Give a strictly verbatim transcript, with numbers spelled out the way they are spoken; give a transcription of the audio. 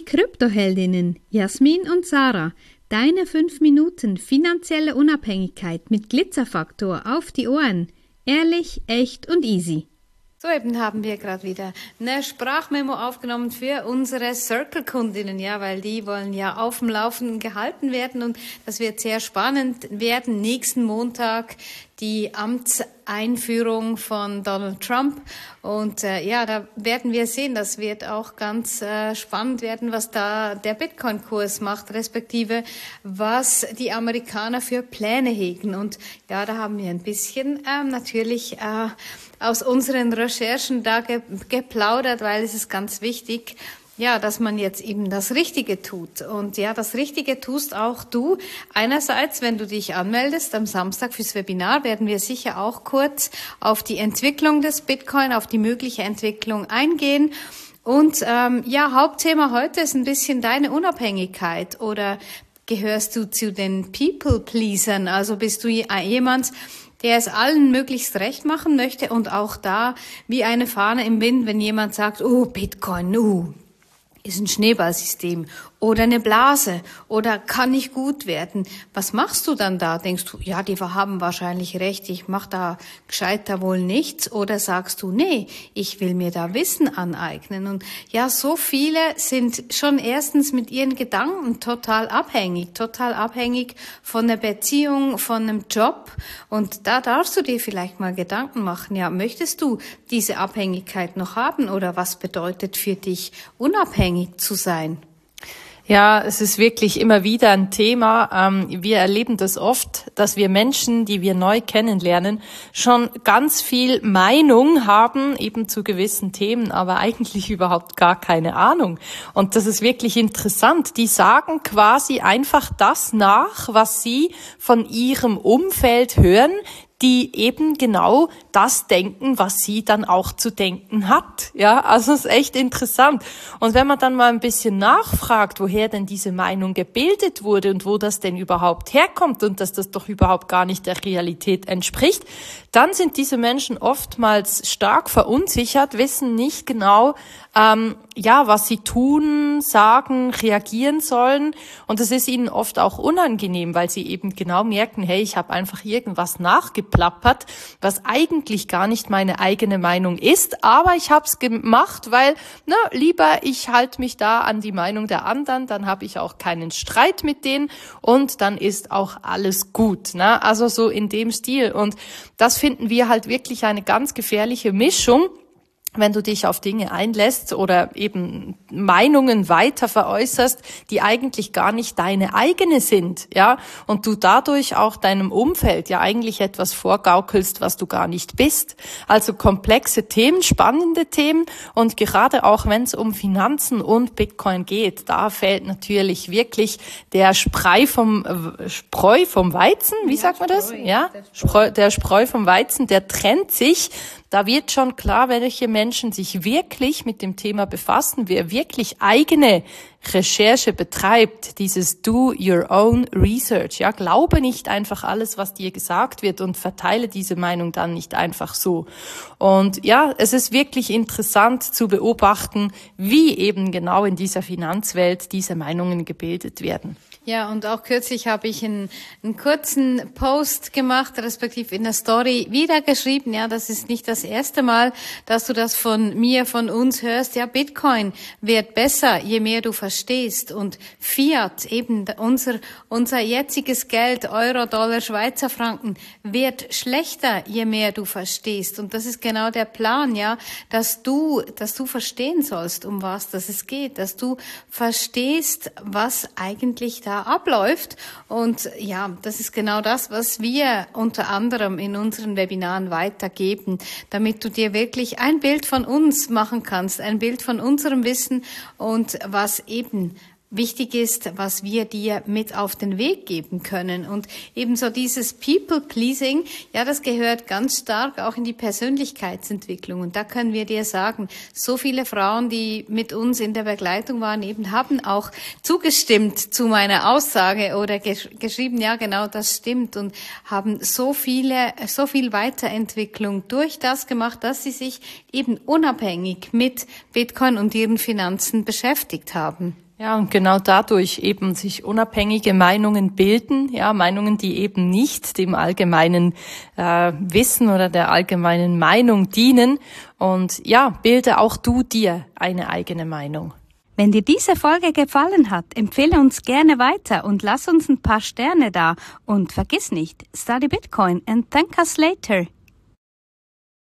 Kryptoheldinnen Jasmin und Sarah. Deine fünf Minuten finanzielle Unabhängigkeit mit Glitzerfaktor auf die Ohren. Ehrlich, echt und easy. So, eben haben wir gerade wieder eine Sprachmemo aufgenommen für unsere Circle-Kundinnen, ja, weil die wollen ja auf dem Laufenden gehalten werden und das wird sehr spannend werden. Nächsten Montag die Amtseinführung von Donald Trump und äh, ja, da werden wir sehen, das wird auch ganz äh, spannend werden, was da der Bitcoin-Kurs macht, respektive was die Amerikaner für Pläne hegen. Und ja, da haben wir ein bisschen ähm, natürlich äh, aus unseren Recherchen da ge- geplaudert, weil es ist ganz wichtig, ja, dass man jetzt eben das Richtige tut. Und ja, das Richtige tust auch du. Einerseits, wenn du dich anmeldest am Samstag fürs Webinar, werden wir sicher auch kurz auf die Entwicklung des Bitcoin, auf die mögliche Entwicklung eingehen. Und ähm, ja, Hauptthema heute ist ein bisschen deine Unabhängigkeit. Oder gehörst du zu den People-Pleasern? Also bist du jemand, der es allen möglichst recht machen möchte und auch da wie eine Fahne im Wind, wenn jemand sagt, oh, Bitcoin, uh, ist ein Schneeballsystem oder eine Blase oder kann nicht gut werden. Was machst du dann da? Denkst du, ja, die haben wahrscheinlich recht, ich mache da gescheiter wohl nichts? Oder sagst du, nee, ich will mir da Wissen aneignen? Und ja, so viele sind schon erstens mit ihren Gedanken total abhängig, total abhängig von der Beziehung, von einem Job. Und da darfst du dir vielleicht mal Gedanken machen, ja, möchtest du diese Abhängigkeit noch haben oder was bedeutet für dich, unabhängig zu sein? Ja, es ist wirklich immer wieder ein Thema. Ähm, wir erleben das oft, dass wir Menschen, die wir neu kennenlernen, schon ganz viel Meinung haben, eben zu gewissen Themen, aber eigentlich überhaupt gar keine Ahnung. Und das ist wirklich interessant. Die sagen quasi einfach das nach, was sie von ihrem Umfeld hören, die eben genau das denken, was sie dann auch zu denken hat. Ja, also es ist echt interessant. Und wenn man dann mal ein bisschen nachfragt, woher denn diese Meinung gebildet wurde und wo das denn überhaupt herkommt und dass das doch überhaupt gar nicht der Realität entspricht, dann sind diese Menschen oftmals stark verunsichert, wissen nicht genau, ähm, ja, was sie tun, sagen, reagieren sollen. Und es ist ihnen oft auch unangenehm, weil sie eben genau merken, hey, ich habe einfach irgendwas nachgeplappert, was eigentlich gar nicht meine eigene Meinung ist, aber ich habe es gemacht, weil, na, lieber ich halte mich da an die Meinung der anderen, dann habe ich auch keinen Streit mit denen und dann ist auch alles gut. Ne? Also so in dem Stil. Und das finden wir halt wirklich eine ganz gefährliche Mischung, wenn du dich auf Dinge einlässt oder eben Meinungen weiter veräußerst, die eigentlich gar nicht deine eigene sind, ja, und du dadurch auch deinem Umfeld ja eigentlich etwas vorgaukelst, was du gar nicht bist. Also komplexe Themen, spannende Themen und gerade auch wenn es um Finanzen und Bitcoin geht, da fällt natürlich wirklich der Spreu vom äh, Spreu vom Weizen, wie ja, sagt man das? Spreu, ja, der Spreu. der Spreu vom Weizen, der trennt sich. Da wird schon klar, welche Menschen sich wirklich mit dem Thema befassen, wer wirklich eigene Recherche betreibt, dieses Do Your Own Research. Ja, glaube nicht einfach alles, was dir gesagt wird und verteile diese Meinung dann nicht einfach so. Und ja, es ist wirklich interessant zu beobachten, wie eben genau in dieser Finanzwelt diese Meinungen gebildet werden. Ja, und auch kürzlich habe ich einen, einen kurzen Post gemacht, respektive in der Story wieder geschrieben. Ja, das ist nicht das erste Mal, dass du das von mir, von uns hörst. Ja, Bitcoin wird besser, je mehr du verstehst. Und Fiat, eben unser, unser jetziges Geld, Euro, Dollar, Schweizer Franken, wird schlechter, je mehr du verstehst. Und das ist genau der Plan, ja, dass du, dass du verstehen sollst, um was das es geht, dass du verstehst, was eigentlich da abläuft. Und ja, das ist genau das, was wir unter anderem in unseren Webinaren weitergeben, damit du dir wirklich ein Bild von uns machen kannst, ein Bild von unserem Wissen und was eben wichtig ist, was wir dir mit auf den Weg geben können. Und ebenso dieses People-Pleasing, ja, das gehört ganz stark auch in die Persönlichkeitsentwicklung. Und da können wir dir sagen, so viele Frauen, die mit uns in der Begleitung waren, eben haben auch zugestimmt zu meiner Aussage oder gesch- geschrieben, ja, genau, das stimmt, und haben so viele, so viel Weiterentwicklung durch das gemacht, dass sie sich eben unabhängig mit Bitcoin und ihren Finanzen beschäftigt haben. Ja, und genau dadurch eben sich unabhängige Meinungen bilden, ja, Meinungen, die eben nicht dem allgemeinen äh, Wissen oder der allgemeinen Meinung dienen. Und ja, bilde auch du dir eine eigene Meinung. Wenn dir diese Folge gefallen hat, empfehle uns gerne weiter und lass uns ein paar Sterne da. Und vergiss nicht, study Bitcoin and thank us later.